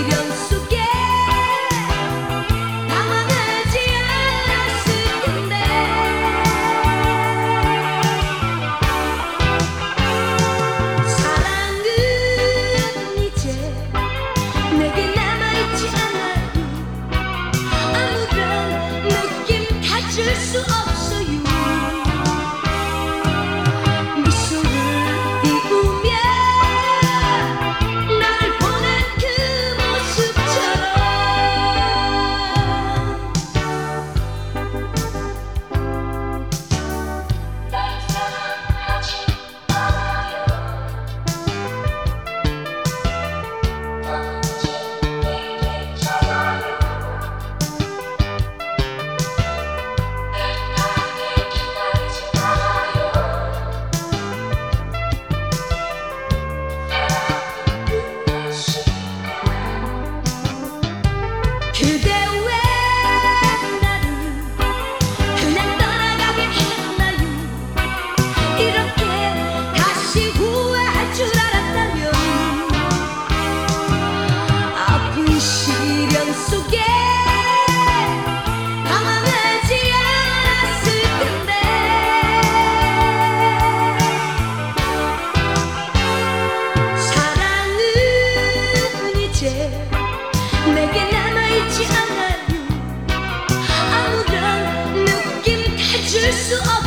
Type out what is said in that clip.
시련 속에 당황하지 않았을 텐데 사랑은 이제 내게 남아있지 않아요. 아무런 느낌 가질 수 없어요. 미소를 띄우며 나를 보낸 그 모습처럼 날 사랑하지 말아요. 언제 괜찮아요. 나를 기다리지 말아요. 그대 왜 나를 그냥 떠나가게 했나요? 이렇게 다시 후회할 줄 알았다면 아픈 시련 속에 당황하지 않았을 텐데 사랑은 이제 내게 남아있지 않아요. 아무런 느낌 가질 수 없어요.